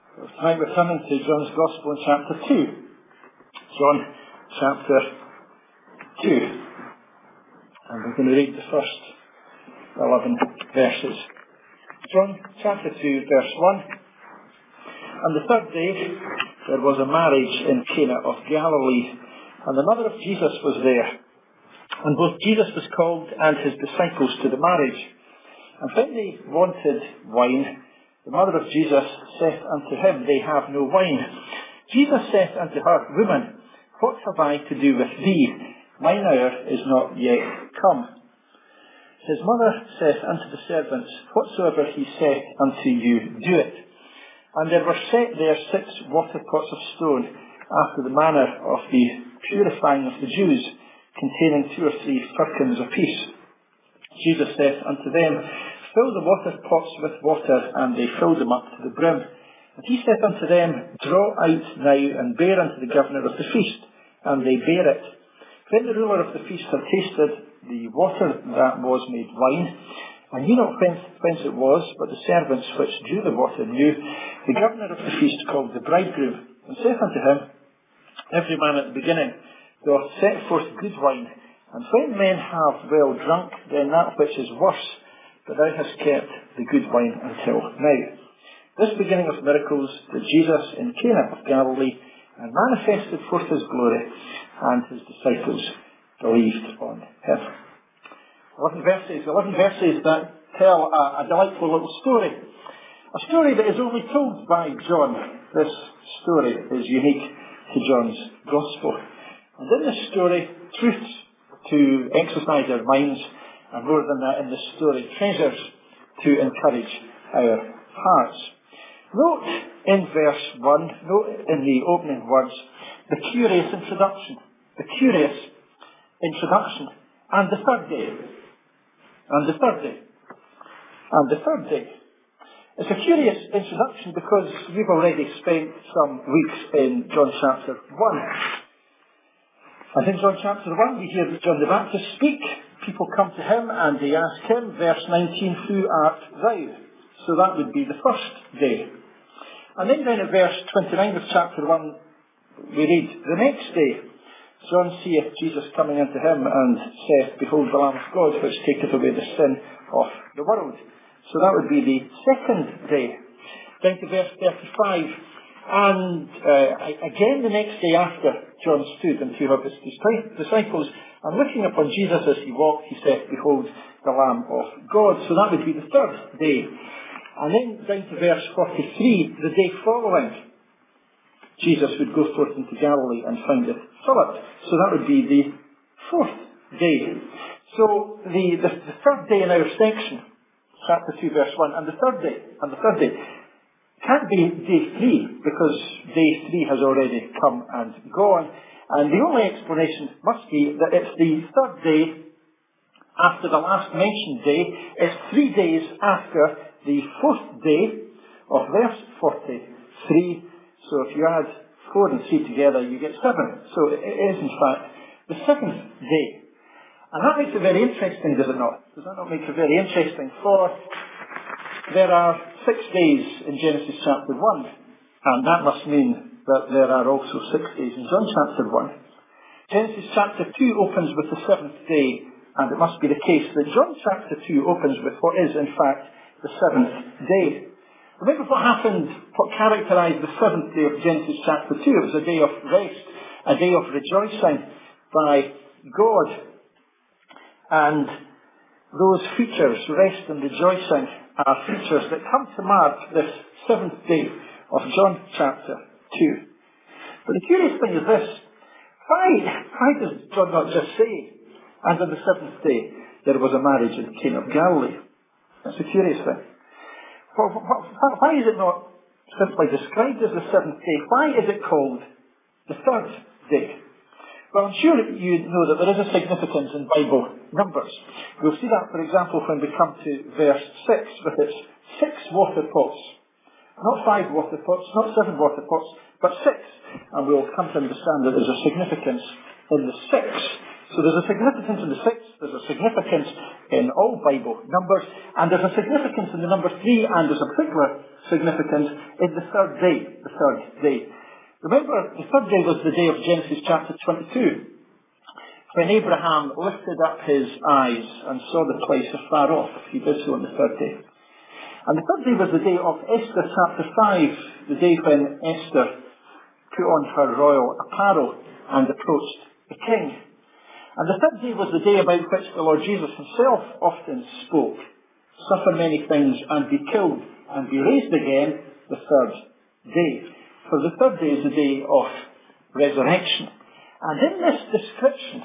Tonight we're coming to John's Gospel in chapter 2. John chapter 2. And we're going to read the first 11 verses. John chapter 2, verse 1. On the third day there was a marriage in Cana of Galilee, and the mother of Jesus was there. And both Jesus was called and his disciples to the marriage. And when they wanted wine, the mother of Jesus saith unto him, They have no wine. Jesus saith unto her, Woman, what have I to do with thee? Mine hour is not yet come. His mother saith unto the servants, Whatsoever he saith unto you, do it. And there were set there 6 water pots of stone, after the manner of the purifying of the Jews, containing 2 or 3 firkins apiece. Jesus saith unto them, Fill the water pots with water, and they filled them up to the brim. And he saith unto them, Draw out now, and bear unto the governor of the feast. And they bare it. When the ruler of the feast had tasted the water that was made wine, and knew not whence it was, but the servants which drew the water knew, the governor of the feast called the bridegroom, and saith unto him, Every man at the beginning doth set forth good wine, and when men have well drunk, then that which is worse, but thou hast kept the good wine until now. This beginning of miracles did Jesus in Cana of Galilee, and manifested forth his glory, and his disciples believed on him. 11 verses that tell a delightful little story. A story that is only told by John. This story is unique to John's Gospel. And in this story, truths to exercise our minds, and more than that in this story, treasures to encourage our hearts. Note in verse 1, note in the opening words, the curious introduction. The curious introduction. And the third day. And the third day. And the third day. It's a curious introduction because we've already spent some weeks in John chapter 1. And in John chapter 1 we hear John the Baptist speak. People come to him and they ask him, verse 19, Who art thou? So that would be the first day. And then down at verse 29 of chapter 1 we read, The next day John seeth Jesus coming unto him, and saith, Behold the Lamb of God, which taketh away the sin of the world. So that would be the second day. Down to verse 35. And again the next day after John stood and 2 of his disciples, and looking upon Jesus as he walked, he said, Behold the Lamb of God. So that would be the third day. And then down to verse 43, the day following, Jesus would go forth into Galilee and findeth Philip. So that would be the fourth day. So the third day in our section, chapter 2 verse 1, and the third day, can't be day 3, because day 3 has already come and gone. And the only explanation must be that it's the third day after the last mentioned day. It's 3 days after the fourth day of verse 43. So if you add 4 and 3 together, you get 7. So it is in fact the 7th day. And that makes it very interesting, does it not? Does that not make it very interesting? For there are 6 days in Genesis chapter 1, and that must mean that there are also 6 days in John chapter 1. Genesis chapter 2 opens with the 7th day, and it must be the case that John chapter 2 opens with what is in fact the 7th day. Remember what happened, what characterised the 7th day of Genesis chapter 2. It was a day of rest, a day of rejoicing by God. And those features, rest and rejoicing, are features that come to mark this 7th day of John chapter 2. But the curious thing is this: why does John not just say, and on the 7th day there was a marriage in Cana of Galilee? That's a curious thing. Why is it not simply described as the 7th day? Why is it called the third day? Well, I'm sure you know that there is a significance in Bible numbers. We'll see that, for example, when we come to verse 6, with its 6 water pots. Not 5 water pots, not 7 water pots, but 6. And we'll come to understand that there's a significance in the 6. So there's a significance in the 6, there's a significance in all Bible numbers, and there's a significance in the number 3, and there's a particular significance in the third day. The third day. Remember, the third day was the day of Genesis chapter 22, when Abraham lifted up his eyes and saw the place afar off. He did so on the third day. And the third day was the day of Esther chapter 5, the day when Esther put on her royal apparel and approached the king. And the third day was the day about which the Lord Jesus himself often spoke, suffer many things and be killed and be raised again the third day. For the third day is the day of resurrection. And in this description,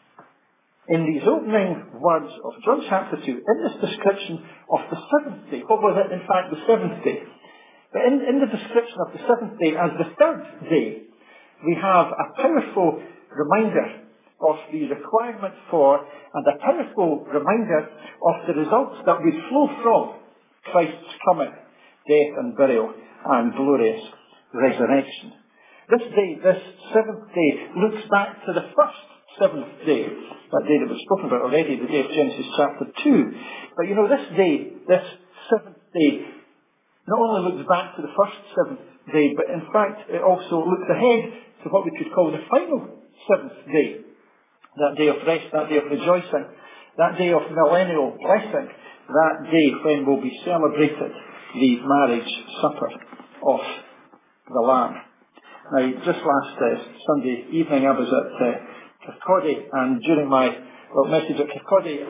in these opening words of John chapter 2, in this description of the seventh day, what was it in fact the seventh day? But in the description of the seventh day as the third day, we have a powerful reminder of the requirement for and a powerful reminder of the results that would flow from Christ's coming, death and burial and glorious resurrection. This day, this seventh day, looks back to the first seventh day, that day that we've spoken about already, the day of Genesis chapter 2. But this day, this seventh day, not only looks back to the first seventh day, but in fact it also looks ahead to what we could call the final seventh day. That day of rest, that day of rejoicing, that day of millennial blessing, that day when will be celebrated the marriage supper of the Lamb. Now, just last Sunday evening I was at Kirkcaldy, and during my message at Kirkcaldy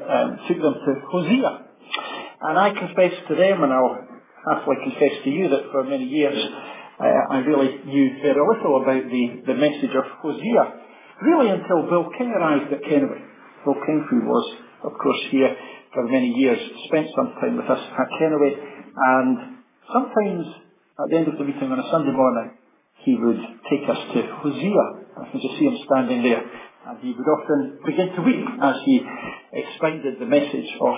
I took them to Hosea. And I confessed to them, and I'll happily confess to you, that for many years I really knew very little about the message of Hosea, really until Bill King arrived at Kennedy. Bill King, who was, of course, here for many years, spent some time with us at Kennedy, and sometimes at the end of the meeting on a Sunday morning, he would take us to Hosea. I can just see him standing there, and he would often begin to weep as he expounded the message of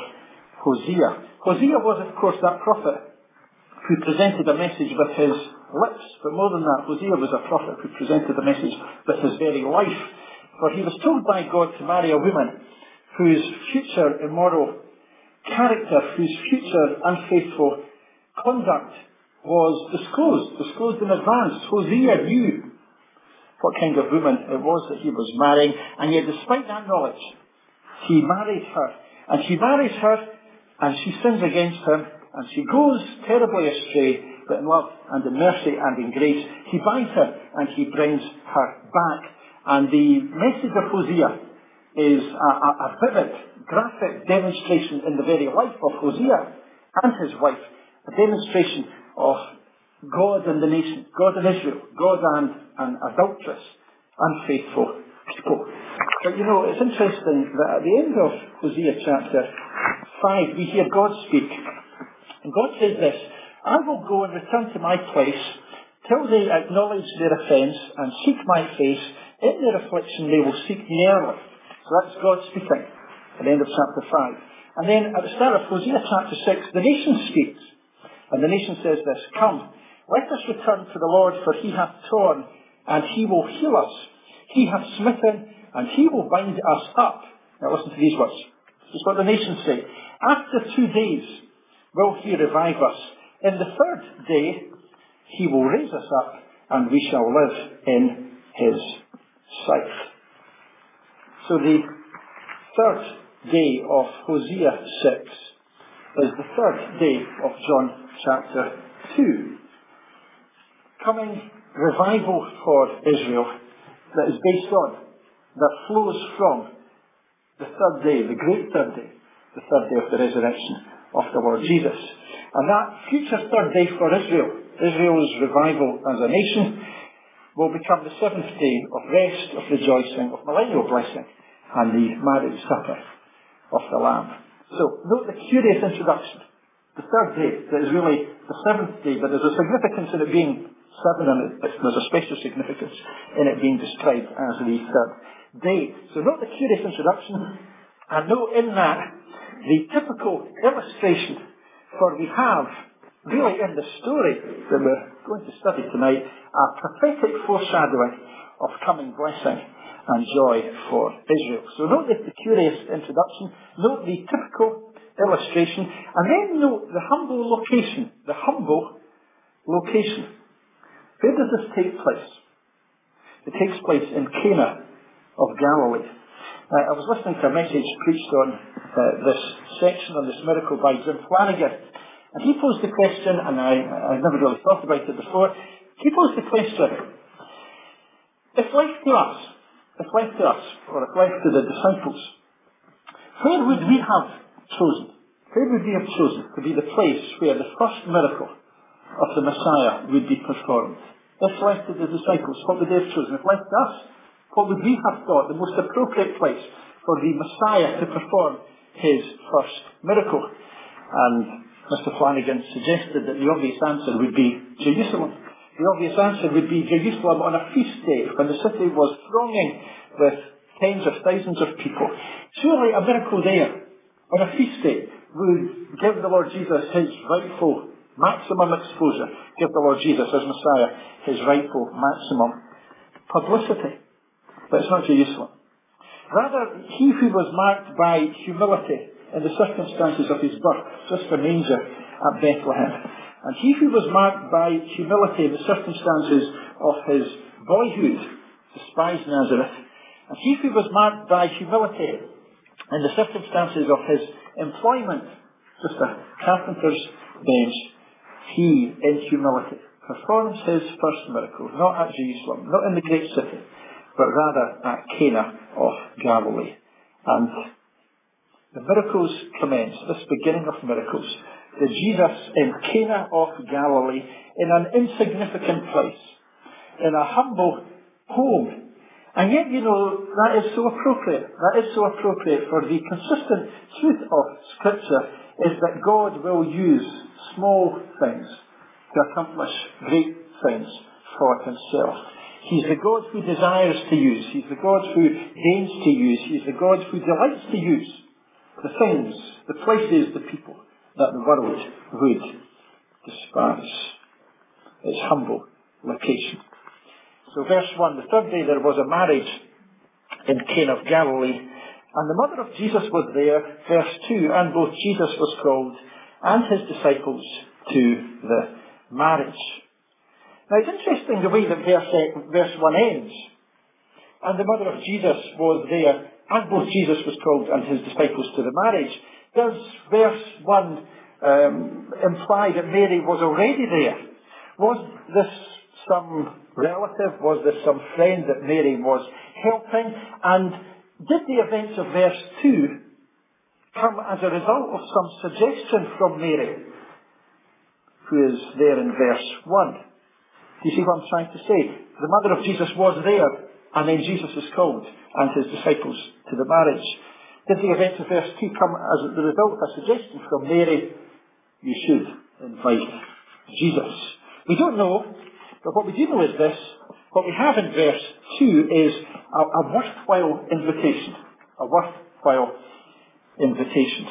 Hosea. Hosea was, of course, that prophet who presented a message with his lips, but more than that, Hosea was a prophet who presented a message with his very life. For he was told by God to marry a woman whose future immoral character, whose future unfaithful conduct was disclosed in advance. Hosea knew what kind of woman it was that he was marrying, and yet despite that knowledge, he married her. And she marries her, and she sins against him, and she goes terribly astray, but in love and in mercy and in grace, he binds her and he brings her back. And the message of Hosea is a vivid, graphic demonstration in the very life of Hosea and his wife, a demonstration of God and the nation, God and Israel, God and an adulterous, unfaithful people. But it's interesting that at the end of Hosea chapter 5, we hear God speak. And God says this: I will go and return to my place till they acknowledge their offence and seek my face. In their affliction they will seek me early. So that's God speaking at the end of chapter 5. And then at the start of Hosea chapter 6, the nation speaks. And the nation says this: Come, let us return to the Lord, for he hath torn, and he will heal us. He hath smitten, and he will bind us up. Now listen to these words. This is what the nations say. After 2 days will he revive us. In the third day he will raise us up, and we shall live in his sight. So the third day of Hosea 6 is the third day of John chapter 2. Coming revival for Israel that is based on, that flows from the third day, the great third day, the third day of the resurrection of the Lord Jesus. And that future third day for Israel, Israel's revival as a nation, will become the seventh day of rest, of rejoicing, of millennial blessing, and the marriage supper of the Lamb. So, note the curious introduction. The third day, that is really the seventh day, but there's a significance in it being seven, and there's a special significance in it being described as the third day. So note the curious introduction, and note in that the typical illustration, for we have really in the story that we're going to study tonight, a prophetic foreshadowing of coming blessing and joy for Israel. So note the curious introduction, note the typical illustration, and then note the humble location. The humble location. Where does this take place? It takes place in Cana of Galilee. I was listening to a message preached on this section, on this miracle, by Jim Flanagan. And he posed the question, and I never really thought about it before. He posed the question, if left to us, or if left to the disciples, where would we have chosen? Where would we have chosen to be the place where the first miracle of the Messiah would be performed? If left to the disciples, what would they have chosen? If left to us, what would we have thought the most appropriate place for the Messiah to perform his first miracle? And Mr. Flanagan suggested that the obvious answer would be Jerusalem. The obvious answer would be Jerusalem on a feast day when the city was thronging with tens of thousands of people. Surely a miracle there on a feast day would give the Lord Jesus his rightful maximum exposure, give the Lord Jesus as Messiah his rightful maximum publicity. But it's not Jerusalem. Rather, he who was marked by humility in the circumstances of his birth, just a manger at Bethlehem, and he who was marked by humility in the circumstances of his boyhood, despised Nazareth, and he who was marked by humility in the circumstances of his employment, just a carpenter's bench, he, in humility, performs his first miracle, not at Jerusalem, not in the great city, but rather at Cana of Galilee. And the miracles commence, this beginning of miracles, the Jesus in Cana of Galilee, in an insignificant place, in a humble home. And yet, that is so appropriate. That is so appropriate, for the consistent truth of Scripture is that God will use small things to accomplish great things for himself. He's the God who desires to use. He's the God who deigns to use. He's the God who delights to use the things, the places, the people that the world would despise. Its humble location. So verse 1, the third day there was a marriage in Cana of Galilee, and the mother of Jesus was there. Verse 2, and both Jesus was called and his disciples to the marriage. Now it's interesting the way that verse 1 ends. And the mother of Jesus was there, and both Jesus was called and his disciples to the marriage. Does verse 1 imply that Mary was already there? Was this some relative? Was this some friend that Mary was helping? And did the events of verse 2 come as a result of some suggestion from Mary, who is there in verse 1? Do you see what I'm trying to say? The mother of Jesus was there, and then Jesus is called and his disciples to the marriage. Did the events of verse 2 come as the result of a suggestion from Mary? You should invite Jesus. We don't know, but what we do know is this. What we have in verse 2 is a worthwhile invitation. A worthwhile invitation.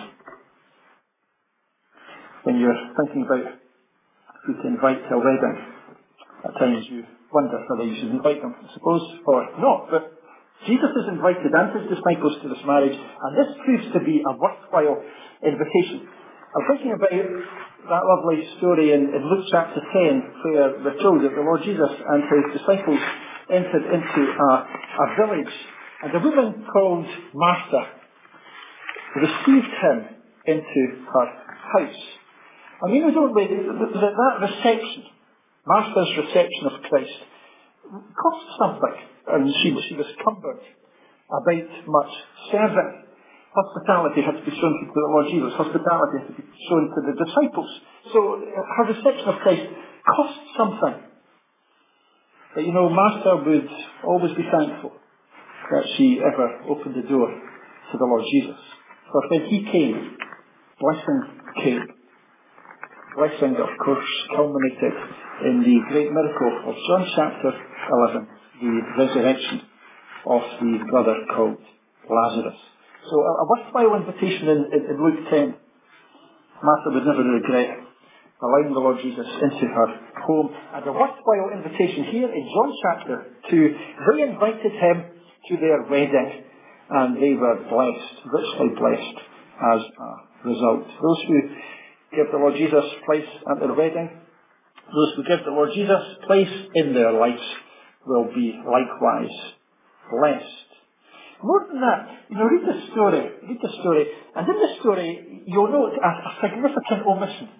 When you're thinking about who to invite to a wedding, at times you wonder whether you should invite them, I suppose, or not. But Jesus is invited and his disciples to this marriage, and this proves to be a worthwhile invitation. I'm thinking about that lovely story in Luke chapter 10, where we're told that the Lord Jesus and his disciples entered into a village, and a woman called Martha received him into her house. I mean, don't we, that reception, Martha's reception of Christ, cost something, and she was cumbered about much serving. Hospitality had to be shown to the Lord Jesus. Hospitality had to be shown to the disciples. So her reception of Christ cost something. But Martha would always be thankful that she ever opened the door to the Lord Jesus. For when he came, blessing came. Blessing, of course, culminated in the great miracle of John chapter 11, the resurrection of the brother called Lazarus. So a worthwhile invitation in Luke 10. Martha would never regret allowing the Lord Jesus into her home. And a worthwhile invitation here in John chapter 2. They invited him to their wedding, and they were blessed, richly blessed as a result. Those who give the Lord Jesus place at their wedding, those who give the Lord Jesus place in their lives, will be likewise blessed. More than that, read the story, and in the story, you'll note a significant omission.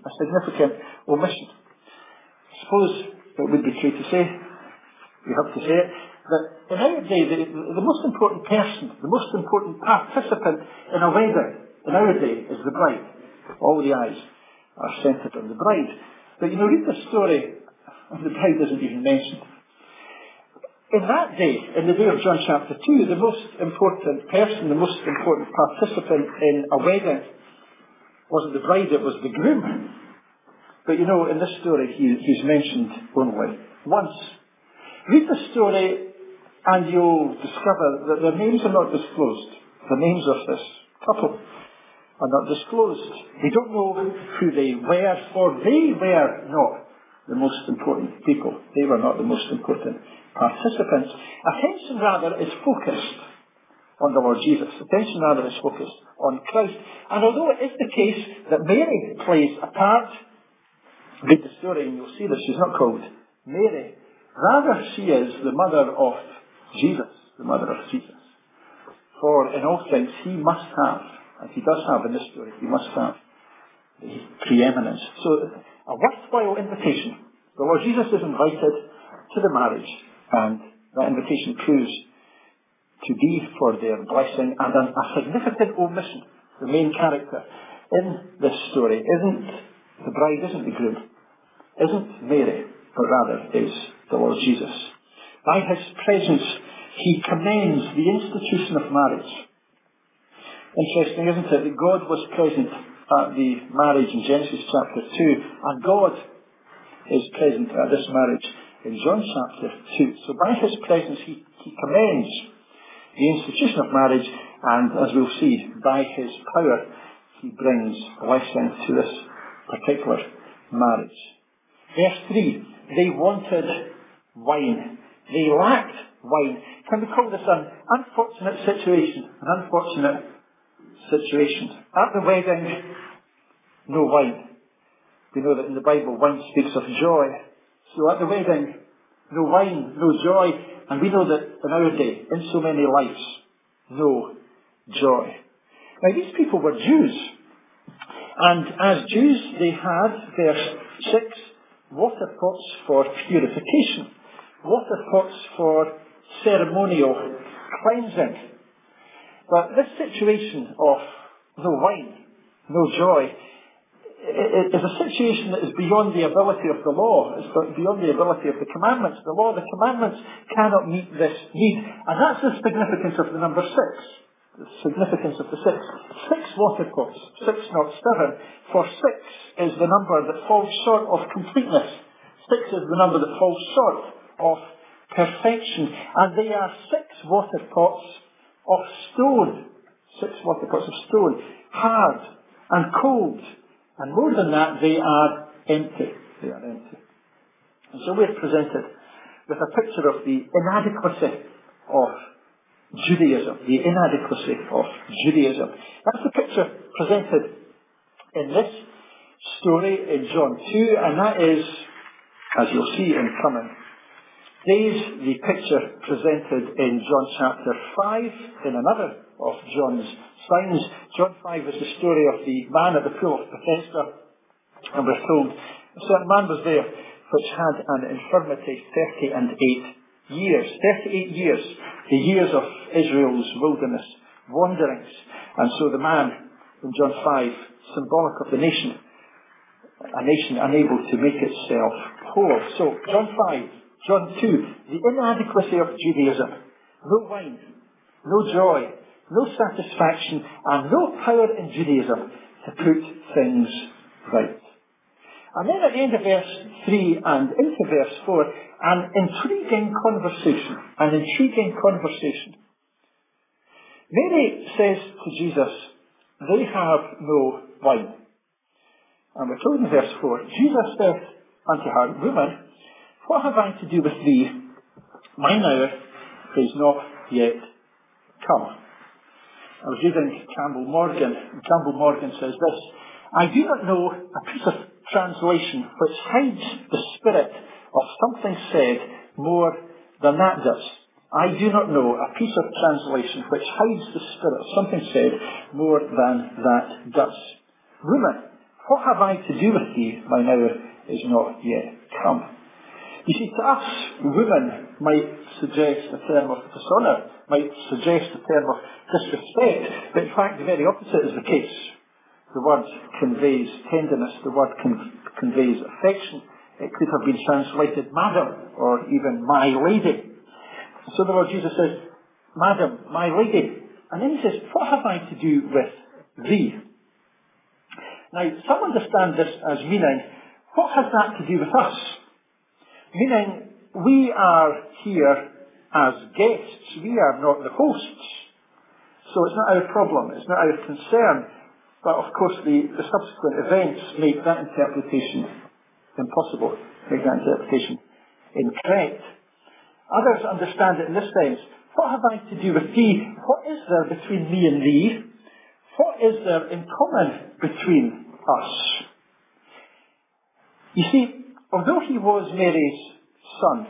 I suppose it would be true to say, we have to say it, that in our day, the most important person, the most important participant in a wedding, in our day, is the bride. All the eyes are centred on the bride. But read the story, and the bride isn't even mentioned. In that day, in the day of John chapter 2, the most important person, the most important participant in a wedding wasn't the bride, it was the groom. But in this story, he's mentioned only once. Read the story and you'll discover that their names are not disclosed. The names of this couple are not disclosed. They don't know who they were, for they were not the most important people. They were not the most important participants. Attention rather is focused on the Lord Jesus. Attention rather is focused on Christ. And although it is the case that Mary plays a part, read the story and you'll see that she's not called Mary. Rather she is the mother of Jesus. The mother of Jesus. For in all things he must have, and he does have in this story, he must have the preeminence. So a worthwhile invitation. The Lord Jesus is invited to the marriage, and that invitation proves to be for their blessing. And a significant omission, the main character in this story isn't the bride, isn't the groom, isn't Mary, but rather is the Lord Jesus. By his presence, he commends the institution of marriage. Interesting, isn't it, that God was present at the marriage in Genesis chapter 2, and God is present at this marriage in John chapter 2. So by his presence, he commends the institution of marriage, and as we'll see, by his power, he brings blessing to this particular marriage. Verse 3, they wanted wine. They lacked wine. Can we call this an unfortunate situation? An unfortunate situation. At the wedding, no wine. We know that in the Bible, wine speaks of joy. So at the wedding, no wine, no joy. And we know that in our day, in so many lives, no joy. Now these people were Jews. And as Jews, they had, verse 6, water pots for purification. Water pots for ceremonial cleansing. But this situation of no wine, no joy, is a situation that is beyond the ability of the law. It's beyond the ability of the commandments. The law, the commandments cannot meet this need. And that's the significance of the number 6. The significance of the 6. 6 water pots. 6, not 7. For 6 is the number that falls short of completeness. 6 is the number that falls short of perfection. And they are 6 water pots of stone. 6 water pots of stone. Hard and cold. And more than that, they are empty. They are empty. And so we're presented with a picture of the inadequacy of Judaism. The inadequacy of Judaism. That's the picture presented in this story in John 2, and that is, as you'll see in coming days, the picture presented in John chapter 5, in another of John's signs. John 5 is the story of the man at the pool of Bethesda, and we're told a certain man was there which had an infirmity 38 years. 38 years, the years of Israel's wilderness wanderings. And so the man in John 5, symbolic of the nation, a nation unable to make itself whole. So John 5, John 2, the inadequacy of Judaism. No wine, no joy, no satisfaction, and no power in Judaism to put things right. And then at the end of verse 3 and into verse 4, an intriguing conversation. An intriguing conversation. Mary says to Jesus, they have no wine. And we're told in verse 4, Jesus saith unto her, Woman, what have I to do with thee? Mine hour is not yet come. I was reading Campbell Morgan, and Campbell Morgan says this, I do not know a piece of translation which hides the spirit of something said more than that does. I do not know a piece of translation which hides the spirit of something said more than that does. Woman, what have I to do with thee? Mine hour is not yet come. You see, to us, woman might suggest a term of dishonour, might suggest a term of disrespect, but in fact the very opposite is the case. The word conveys tenderness, the word conveys affection. It could have been translated madam, or even my lady. So the Lord Jesus says, Madam, my lady. And then he says, what have I to do with thee? Now, some understand this as meaning, what has that to do with us? Meaning, we are here as guests. We are not the hosts. So it's not our problem. It's not our concern. But of course, the subsequent events make that interpretation impossible. Make that interpretation incorrect. Others understand it in this sense. What have I to do with thee? What is there between me and thee? What is there in common between us? You see, although he was Mary's son,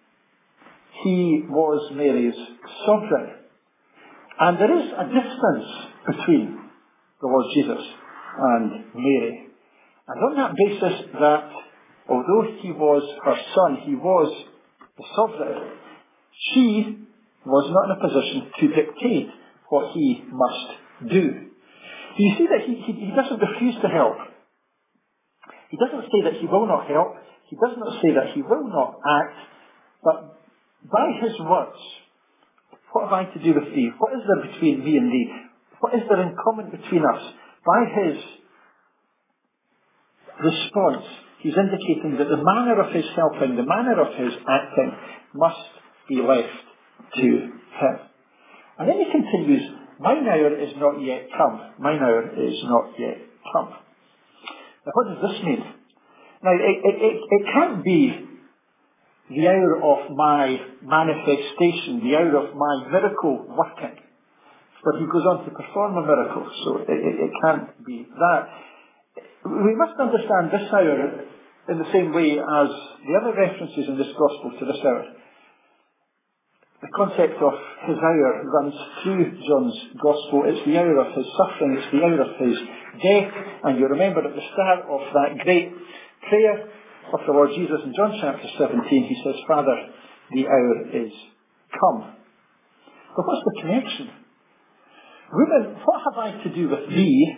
he was Mary's sovereign. And there is a distance between the Lord Jesus and Mary. And on that basis that, although he was her son, he was the sovereign, she was not in a position to dictate what he must do. You see that he doesn't refuse to help. He doesn't say that he will not help. He does not say that he will not act. But by his words, what have I to do with thee? What is there between me and thee? What is there in common between us? By his response, he's indicating that the manner of his helping, the manner of his acting, must be left to him. And then he continues, mine hour is not yet come. Mine hour is not yet come. Now what does this mean? Now it can't be the hour of my manifestation, the hour of my miracle working. But he goes on to perform a miracle, so it can't be that. We must understand this hour in the same way as the other references in this gospel to this hour. The concept of his hour runs through John's gospel. It's the hour of his suffering, it's the hour of his death. And you remember at the start of that great prayer of the Lord Jesus in John chapter 17, he says, Father, the hour is come. But what's the connection? Woman, what have I to do with thee?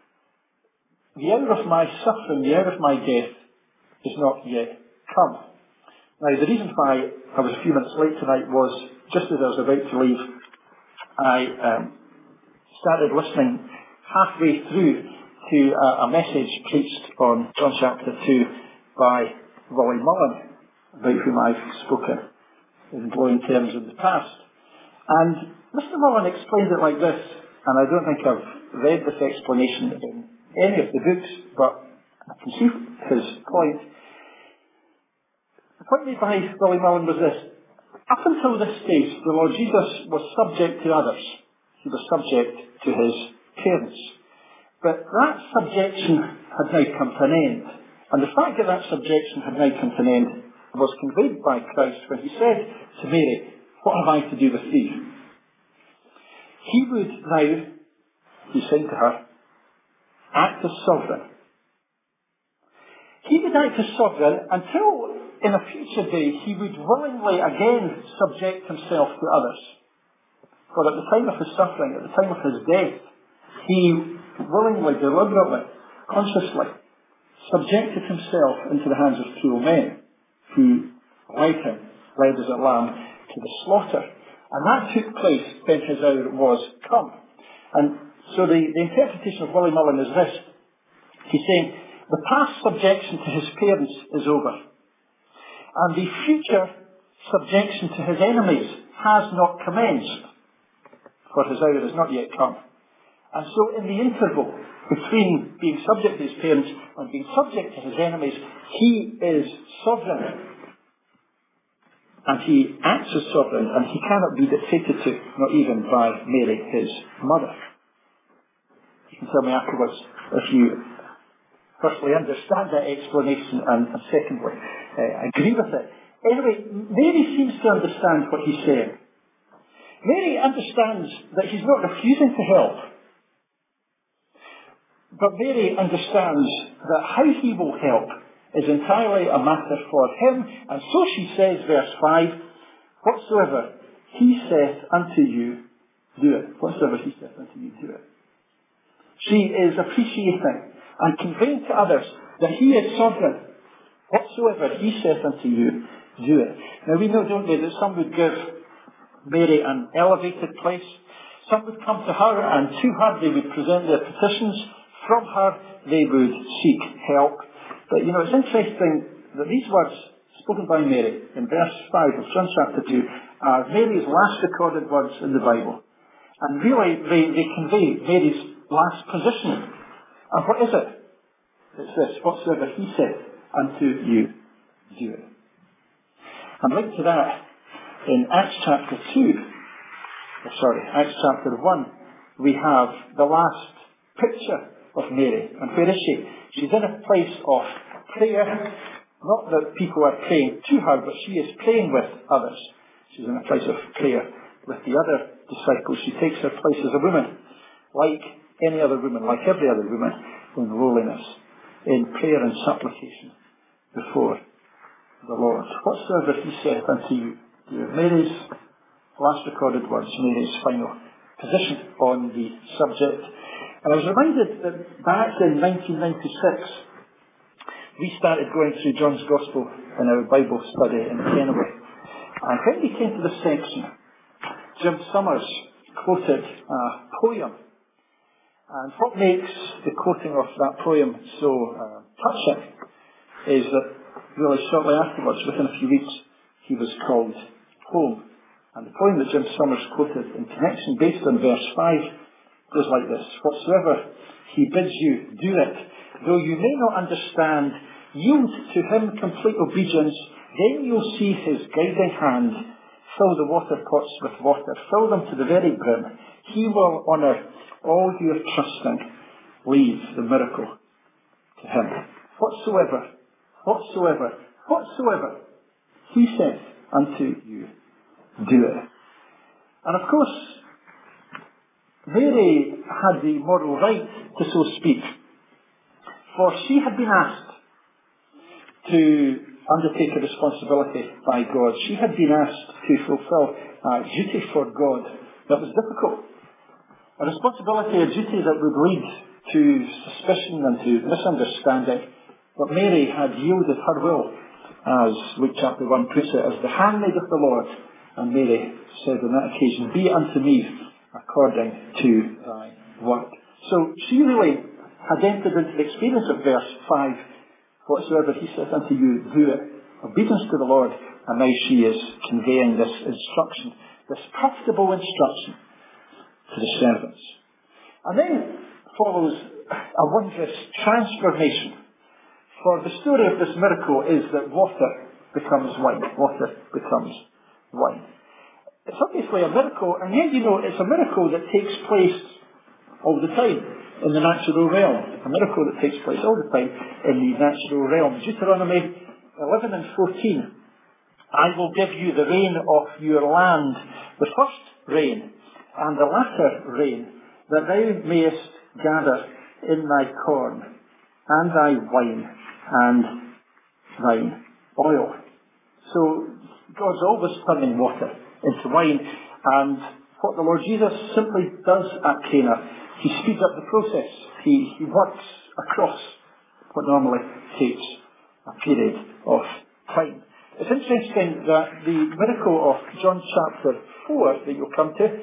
The hour of my suffering, the hour of my death is not yet come. Now, the reason why I was a few minutes late tonight was, just as I was about to leave, I started listening halfway through to a message preached on John chapter 2 by Willie Mullen, about whom I've spoken in glowing terms in the past. And Mr. Mullen explained it like this, and I don't think I've read this explanation in any of the books, but I can see his point. The point made by Willie Mullen was this. Up until this stage, the Lord Jesus was subject to others. He was subject to his parents. But that subjection had now come to an end. And the fact that that subjection had now come to an end was conveyed by Christ when he said to Mary, what have I to do with thee? He would now, he's saying to her, act as sovereign. He would act as sovereign until in a future day he would willingly again subject himself to others. For at the time of his suffering, at the time of his death, he willingly, deliberately, consciously subjected himself into the hands of cruel men who led as a lamb to the slaughter. And that took place when his hour was come. And so the interpretation of Willie Mullen is this. He's saying, the past subjection to his parents is over. And the future subjection to his enemies has not commenced, for his hour is not yet come. And so in the interval between being subject to his parents and being subject to his enemies, he is sovereign. And he acts as sovereign, and he cannot be dictated to, not even by Mary, his mother. You can tell me afterwards if you firstly understand that explanation and secondly agree with it. Anyway, Mary seems to understand what he's saying. Mary understands that he's not refusing to help. But Mary understands that how he will help is entirely a matter for him. And so she says, verse 5, whatsoever he saith unto you, do it. Whatsoever he saith unto you, do it. She is appreciating and conveying to others that he is sovereign. Whatsoever he saith unto you, do it. Now we know, don't we, that some would give Mary an elevated place. Some would come to her, and to her they would present their petitions. From her they would seek help. But it's interesting that these words spoken by Mary in verse 5 of John chapter 2 are Mary's last recorded words in the Bible. And really they convey Mary's last position. And what is it? It's this: whatsoever he said unto you, do it. And linked to that, in Acts chapter 1, we have the last picture of Mary. And where is she? She's in a place of prayer. Not that people are praying to her, but she is praying with others. She's in a place of prayer with the other disciples. She takes her place as a woman, like any other woman, like every other woman, in lowliness, in prayer and supplication before the Lord. Whatsoever he saith unto you, do it. Mary's last recorded words, Mary's final position on the subject. And I was reminded that back in 1996, we started going through John's Gospel in our Bible study in Kenway. And when we came to this section, Jim Summers quoted a poem. And what makes the quoting of that poem so touching is that really shortly afterwards, within a few weeks, he was called home. And the poem that Jim Summers quoted in connection, based on verse 5, goes like this: whatsoever he bids you, do it. Though you may not understand, yield to him complete obedience. Then you'll see his guiding hand fill the water pots with water, fill them to the very brim. He will honour all you are trusting. Leave the miracle to him. Whatsoever he saith unto you, do it. And of course, Mary had the moral right to so speak, for she had been asked to undertake a responsibility by God. She had been asked to fulfill a duty for God that was difficult. A responsibility, a duty that would lead to suspicion and to misunderstanding. But Mary had yielded her will, as Luke chapter 1 puts it, as the handmaid of the Lord. And Mary said on that occasion, be unto me according to thy word. So she really had entered into the experience of verse 5. Whatsoever he saith unto you, do it. Obedience to the Lord. And now she is conveying this instruction, this profitable instruction to the servants. And then follows a wondrous transformation. For the story of this miracle is that water becomes wine. Water becomes wine. It's obviously a miracle, and yet it's a miracle that takes place all the time in the natural realm. A miracle that takes place all the time in the natural realm. Deuteronomy 11 and 14. I will give you the rain of your land, the first rain and the latter rain, that thou mayest gather in thy corn, and thy wine, and thine oil. So God's always turning water into wine, and what the Lord Jesus simply does at Cana, he speeds up the process. He works across what normally takes a period of time. It's interesting that the miracle of John chapter 4 that you'll come to,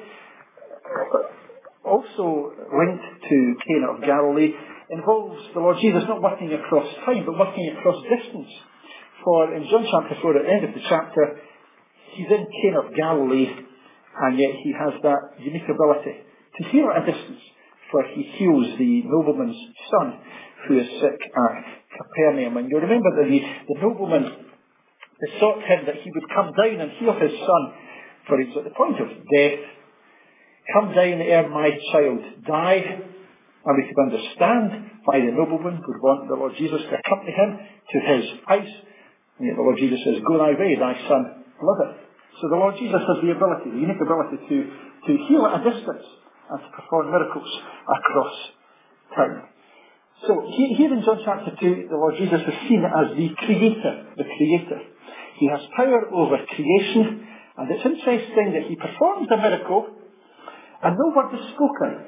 also linked to Cana of Galilee, involves the Lord Jesus not working across time, but working across distance. For in John chapter 4, at the end of the chapter, he's in Cana of Galilee, and yet he has that unique ability to heal at a distance for he heals the nobleman's son who is sick at Capernaum. And you remember that the nobleman besought him that he would come down and heal his son, for he was at the point of death. Come down ere my child die. And we can understand why the nobleman would want the Lord Jesus to accompany him to his house. And yet the Lord Jesus says, go thy way, thy son liveth. So the Lord Jesus has the ability, the unique ability to heal at a distance and to perform miracles across town. So here in John chapter 2, the Lord Jesus is seen as the Creator. He has power over creation, and it's interesting that he performs a miracle and no word is spoken.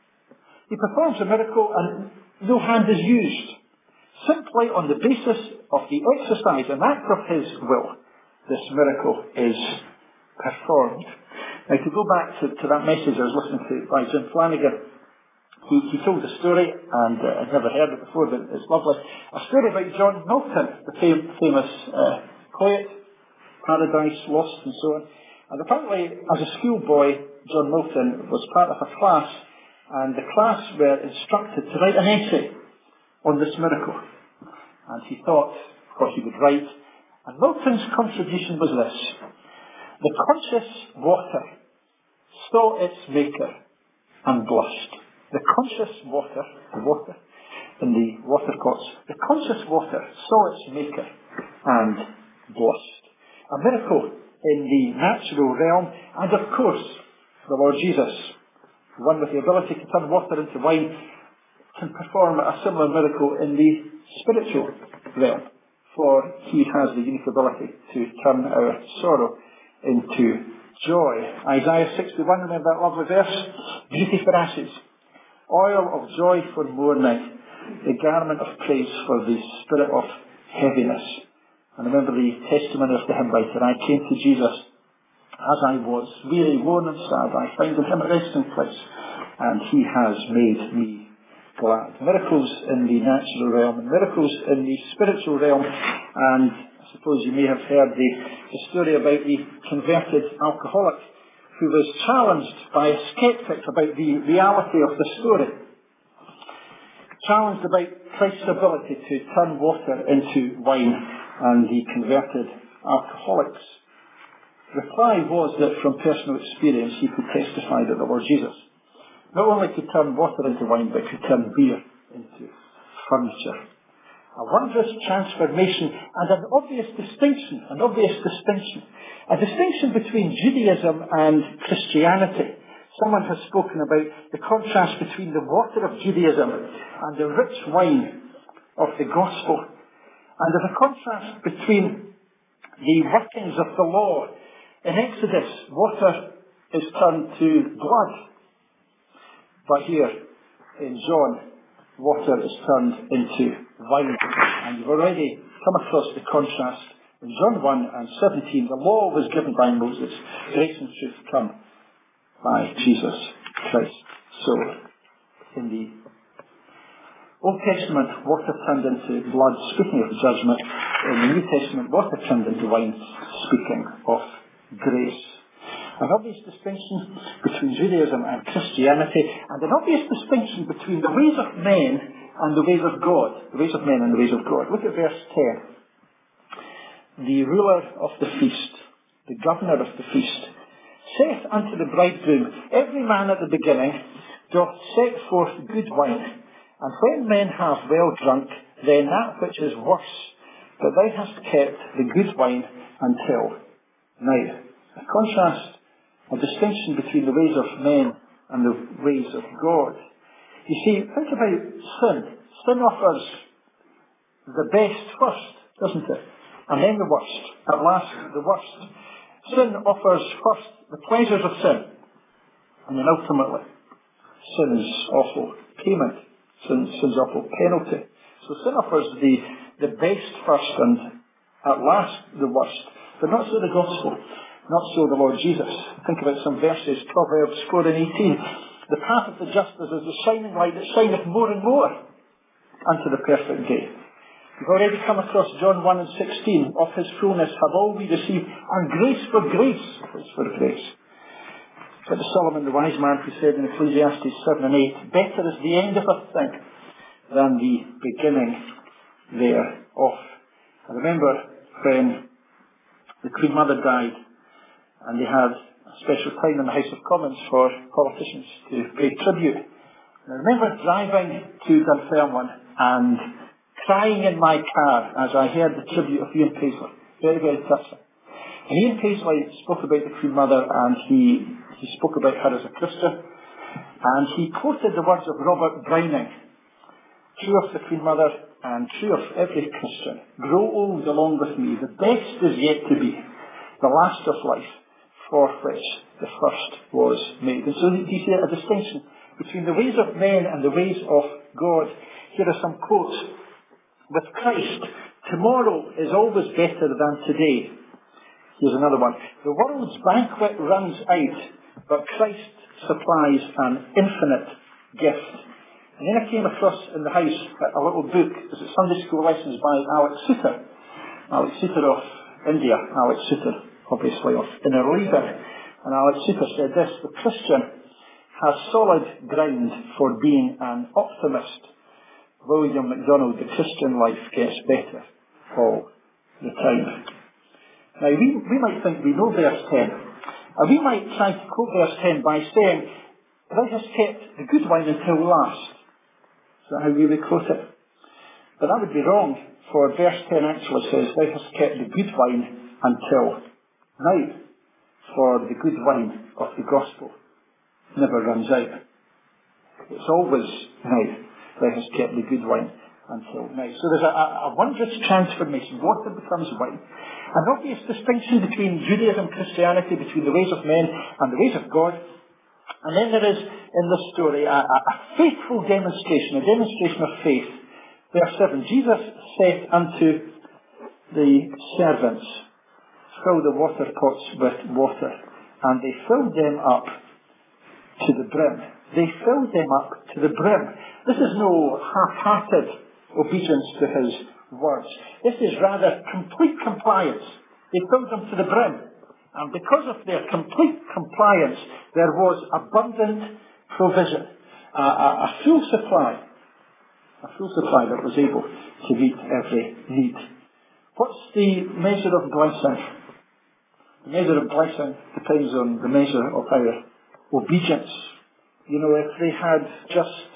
He performs a miracle and no hand is used. Simply on the basis of the exercise and act of his will, this miracle is performed. Now to go back to that message I was listening to by Jim Flanagan, he told a story, and I'd never heard it before, but it's lovely. A story about John Milton, the famous poet, Paradise Lost and so on. And apparently, as a schoolboy, John Milton was part of a class, and the class were instructed to write an essay on this miracle. And he thought what he would write. And Milton's contribution was this: the conscious water saw its maker and blushed. The conscious water, the water in the water pots, the conscious water saw its maker and blushed. A miracle in the natural realm, and of course, the Lord Jesus, the one with the ability to turn water into wine, can perform a similar miracle in the spiritual realm, for he has the unique ability to turn our sorrow into joy. Isaiah 61, remember that lovely verse? Beauty for ashes, oil of joy for mourning, the garment of praise for the spirit of heaviness. And remember the testimony of the hymn writer: I came to Jesus as I was, weary, worn and sad. I find in him a resting place, and he has made me glad. Miracles in the natural realm, and miracles in the spiritual realm. And I suppose you may have heard the story about the converted alcoholic who was challenged by a skeptic about the reality of the story. Challenged about Christ's ability to turn water into wine, and the converted alcoholic's reply was that from personal experience he could testify that the Lord Jesus not only could turn water into wine, but could turn beer into furniture. A wondrous transformation and an obvious distinction. A distinction between Judaism and Christianity. Someone has spoken about the contrast between the water of Judaism and the rich wine of the gospel. And there's a contrast between the workings of the law. In Exodus, water is turned to blood. But here, in John, water is turned into wine. And you've already come across the contrast. In John 1 and 17, the law was given by Moses. Grace and truth come by Jesus Christ. So, in the Old Testament, water turned into blood, speaking of judgment. In the New Testament, water turned into wine, speaking of grace. An obvious distinction between Judaism and Christianity, and an obvious distinction between the ways of men and the ways of God. The ways of men and the ways of God. Look at verse 10. The ruler of the feast, the governor of the feast, saith unto the bridegroom, every man at the beginning doth set forth good wine, and when men have well drunk, then that which is worse, but thou hast kept the good wine until now. A contrast, a distinction between the ways of men and the ways of God. You see, think about sin. Sin offers the best first, doesn't it? And then the worst. At last, the worst. Sin offers first the pleasures of sin. And then ultimately, sin's awful payment. Sin's awful penalty. So sin offers the best first and at last the worst. But not so the gospel. Not so the Lord Jesus. Think about some verses. Proverbs 4 and 18. The path of the just is as the shining light that shineth more and more unto the perfect day. We've already come across John 1 and 16. Of his fullness have all we received, and grace for grace. Grace for grace. But the Solomon the wise man who said in Ecclesiastes 7 and 8, better is the end of a thing than the beginning thereof. I remember when the Queen Mother died and they had a special time in the House of Commons for politicians to pay tribute. And I remember driving to Dunfermline and crying in my car as I heard the tribute of Ian Paisley. Very, very touching. And Ian Paisley spoke about the Queen Mother, and he spoke about her as a Christian. And he quoted the words of Robert Browning, true of the Queen Mother and true of every Christian. Grow old along with me, the best is yet to be, the last of life, for which the first was made. And so you see a distinction between the ways of men and the ways of God. Here are some quotes. With Christ, tomorrow is always better than today. Here's another one. The world's banquet runs out, but Christ supplies an infinite gift. And then I came across in the house a little book. It's a Sunday school lessons by Alex Suter. Alex Suter of India. Alex Suter, obviously, of Inner Leader. And Alex Suter said this: the Christian has solid ground for being an optimist. William MacDonald, the Christian life gets better all the time. Now, we might think we know verse 10. And we might try to quote verse 10 by saying, thou hast kept the good wine until last. Is that how we would quote it? But that would be wrong, for verse 10 actually says, thou hast kept the good wine until now. For the good wine of the gospel never runs out. It's always now. Thou hast kept the good wine until now. So there's a wondrous transformation. Water becomes wine. An obvious distinction between Judaism and Christianity, between the ways of men and the ways of God. And then there is, in this story, a faithful demonstration, a demonstration of faith. Verse 7, Jesus said unto the servants, fill the water pots with water. And they filled them up to the brim. They filled them up to the brim. This is no half-hearted obedience to his words. This is rather complete compliance. They filled them to the brim. And because of their complete compliance, there was abundant provision. A full supply. A full supply that was able to meet every need. What's the measure of blessing? The measure of blessing depends on the measure of our obedience. You know, if they had just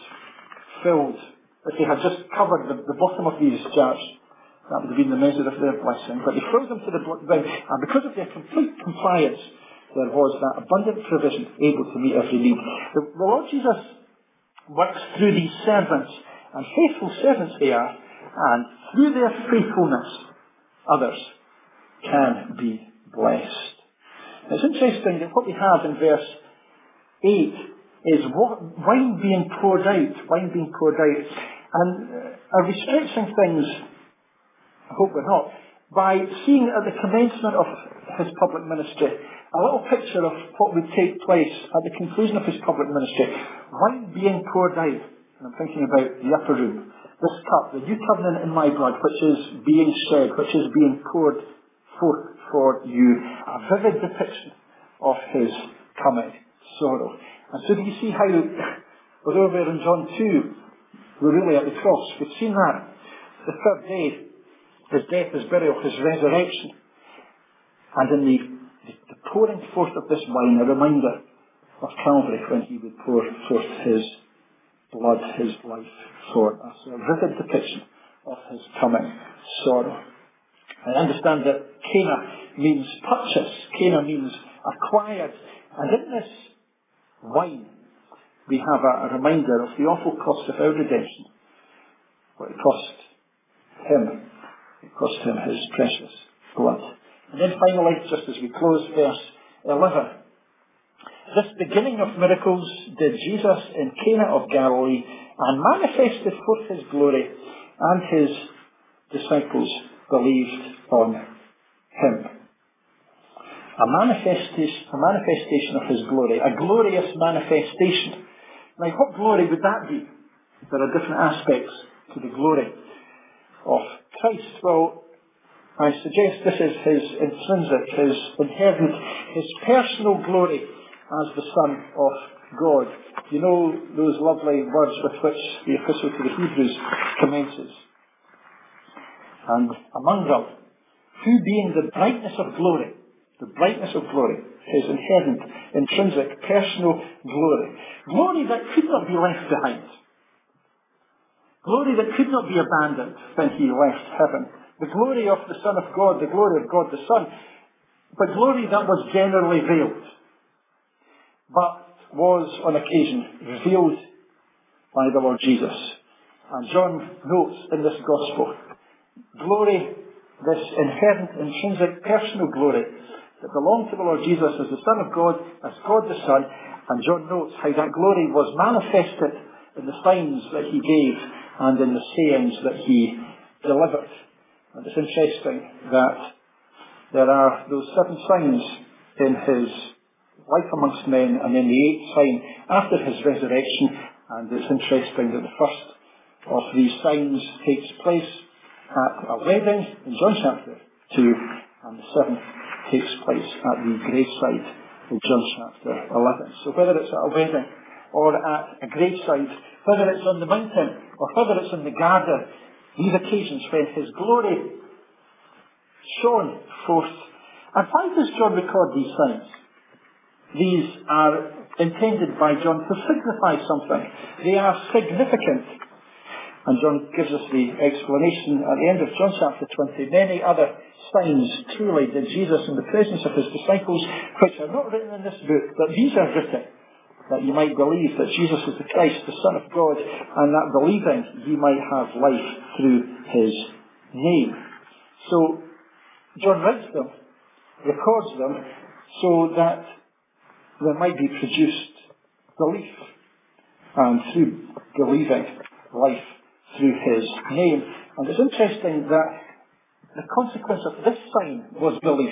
covered the bottom of these jars, that would have been the measure of their blessing. But they filled them to the brim, and because of their complete compliance, there was that abundant provision able to meet every need. The Lord Jesus works through these servants, and faithful servants they are, and through their faithfulness, others can be blessed. It's interesting that what we have in verse 8 is wine being poured out. And are we stretching things? I hope we're not. By seeing at the commencement of his public ministry, a little picture of what would take place at the conclusion of his public ministry. Wine being poured out. And I'm thinking about the upper room. This cup, the new covenant in my blood, which is being shed, which is being poured forth for you. A vivid depiction of his coming sorrow. And so do you see how, although we're in John 2, we're really at the cross. We've seen that. The third day, his death, his burial, his resurrection. And in the pouring forth of this wine, a reminder of Calvary when he would pour forth his blood, his life for us. A vivid depiction of his coming sorrow. I understand that Cana means purchase. Cana means acquired. And in this wine, we have a reminder of the awful cost of our redemption. What it cost him. It cost him his precious blood. And then finally, just as we close, verse 11. This beginning of miracles did Jesus in Cana of Galilee, and manifested forth his glory, and his disciples believed on him. A manifestation of his glory, a glorious manifestation. Now, what glory would that be? There are different aspects to the glory of Christ. Well, I suggest this is his intrinsic, his inherent, his personal glory as the Son of God. You know those lovely words with which the Epistle to the Hebrews commences. And among them, who being the brightness of glory, his inherent, intrinsic, personal glory that could not be left behind, glory that could not be abandoned when he left heaven, the glory of the Son of God, the glory of God the Son, but glory that was generally veiled, but was on occasion revealed by the Lord Jesus. And John notes in this Gospel, glory, this inherent, intrinsic, personal glory that belonged to the Lord Jesus as the Son of God, as God the Son. And John notes how that glory was manifested in the signs that he gave and in the sayings that he delivered. And it's interesting that there are those 7 signs in his life amongst men, and then the 8th sign after his resurrection. And it's interesting that the first of these signs takes place at a wedding in John chapter 2, and the 7th takes place at the graveside in John chapter 11. So whether it's at a wedding or at a graveside, whether it's on the mountain or whether it's in the garden, these occasions when his glory shone forth. And why does John record these signs? These are intended by John to signify something. They are significant. And John gives us the explanation at the end of John chapter 20. Many other signs truly did Jesus in the presence of his disciples, which are not written in this book, but these are written, that you might believe that Jesus is the Christ, the Son of God, and that believing ye might have life through his name. So John writes them, records them, so that there might be produced belief, and through believing, life through his name. And it's interesting that the consequence of this sign was belief.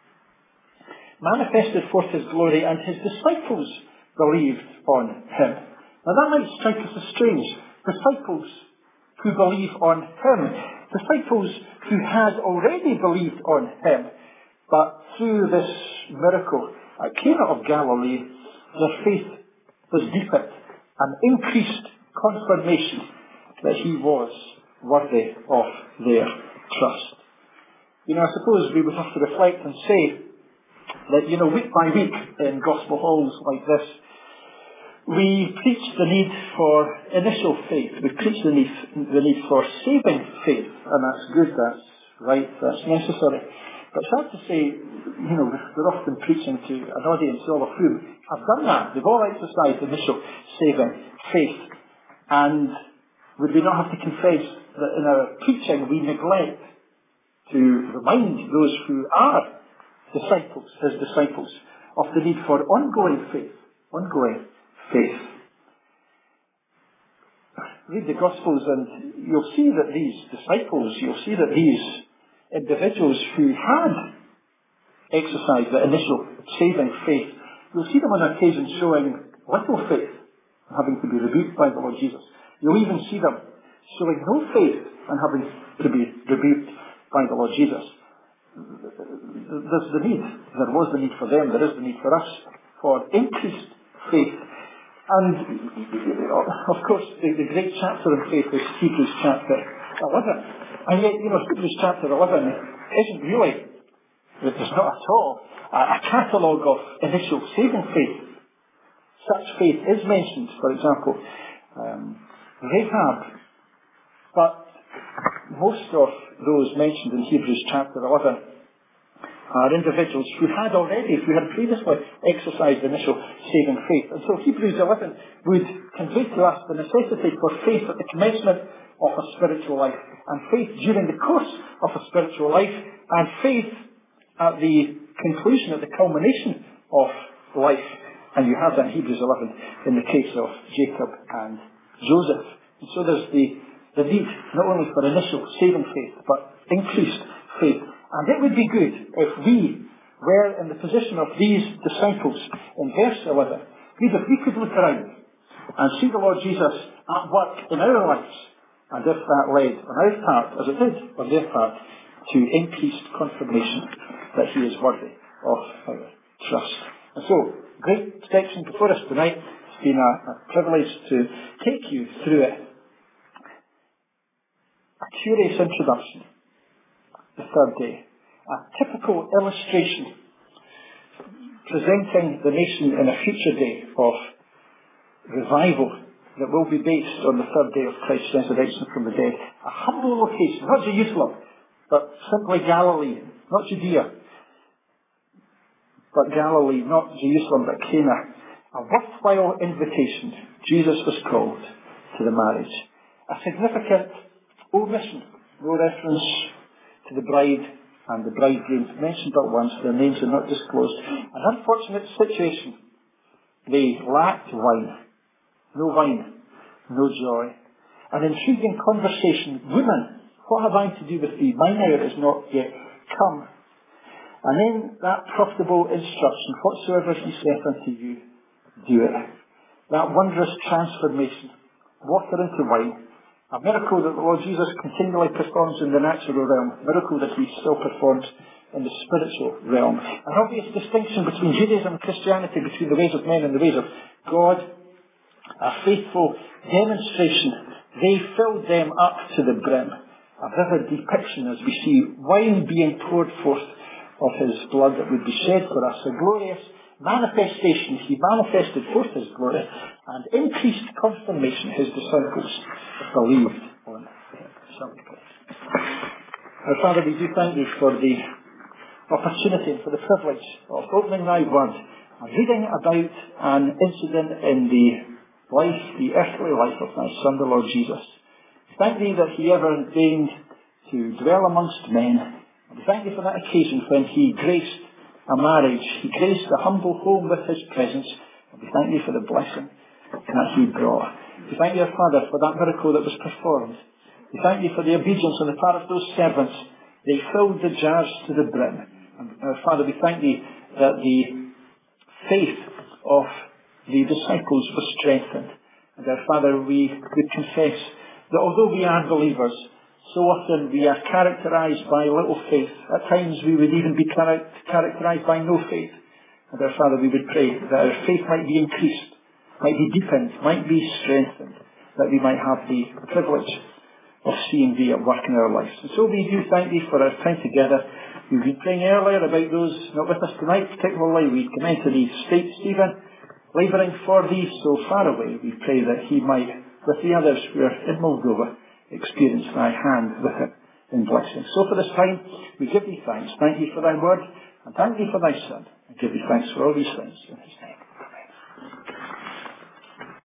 Manifested forth his glory, and his disciples believed on him. Now that might strike us as strange. Disciples who believe on him. Disciples who had already believed on him. But through this miracle at Cana of Galilee, their faith was deepened and increased confirmation that he was worthy of their trust. I suppose we would have to reflect and say that, week by week in gospel halls like this, we preach the need for initial faith. We preach the need for saving faith. And that's good, that's right, that's necessary. But it's hard to say, we're often preaching to an audience, all of whom have done that. They've all exercised initial saving faith. And would we not have to confess that in our preaching we neglect to remind those who are disciples, his disciples, of the need for ongoing faith. Ongoing faith. Read the Gospels and you'll see that these disciples, you'll see that these individuals who had exercised the initial saving faith, you'll see them on occasion showing little faith, having to be rebuked by the Lord Jesus. You'll even see them showing no faith and having to be rebuked by the Lord Jesus. There's the need. There was the need for them. There is the need for us for increased faith. And, of course, the great chapter in faith is Hebrews chapter 11. And yet, Hebrews chapter 11 isn't really, it's not at all, a catalogue of initial saving faith. Such faith is mentioned, for example, Rahab. But most of those mentioned in Hebrews chapter 11 are individuals who had previously exercised initial saving faith. And so Hebrews 11 would convey to us the necessity for faith at the commencement of a spiritual life, and faith during the course of a spiritual life, and faith at the conclusion, at the culmination of life. And you have that in Hebrews 11 in the case of Jacob and Joseph. And so there's the need not only for initial saving faith, but increased faith. And it would be good if we were in the position of these disciples in verse 11. If we could look around and see the Lord Jesus at work in our lives, and if that led on our part, as it did on their part, to increased confirmation that he is worthy of our trust. And so, great section before us tonight. It's been a privilege to take you through it. A curious introduction. The third day. A typical illustration presenting the nation in a future day of revival that will be based on the third day of Christ's resurrection from the dead. A humble location, not Jerusalem, but simply Galilee, not Judea, but Galilee, not Jerusalem, but Cana. A worthwhile invitation. Jesus was called to the marriage. A significant omission, no reference to the bride and the bridegroom, mentioned but once, their names are not disclosed. An unfortunate situation. They lacked wine. No wine, no joy. An intriguing conversation. Woman, what have I to do with thee? Mine hour is not yet come. And then that profitable instruction, whatsoever he saith unto you, do it. That wondrous transformation, water into wine. A miracle that the Lord Jesus continually performs in the natural realm. A miracle that he still performs in the spiritual realm. An obvious distinction between Judaism and Christianity, between the ways of men and the ways of God. A faithful demonstration. They filled them up to the brim. A vivid depiction as we see wine being poured forth of his blood that would be shed for us. A glorious manifestation. He manifested forth his glory and increased confirmation. His disciples believed on him. Our Father, we do thank you for the opportunity and for the privilege of opening thy word and reading about an incident in the life, the earthly life of thy Son, the Lord Jesus. Thank thee that he ever deigned to dwell amongst men. And we thank thee for that occasion when he graced a marriage. He graced a humble home with his presence. And we thank thee for the blessing that he brought. We thank thee, our Father, for that miracle that was performed. We thank thee for the obedience on the part of those servants. They filled the jars to the brim. And our Father, we thank thee that the faith of the disciples was strengthened. And our Father, we would confess that although we are believers, so often we are characterized by little faith. At times we would even be characterized by no faith. And our Father, we would pray that our faith might be increased, might be deepened, might be strengthened, that we might have the privilege of seeing thee at work in our lives. And so we do thank thee for our time together. We've been praying earlier about those not with us tonight, particularly we commend to thee Stephen, labouring for thee so far away. We pray that he might, with the others who are in Moldova, experience thy hand with him in blessing. So for this time, we give thee thanks. Thank thee for thy word, and thank thee for thy Son, and give thee thanks for all these things in his name.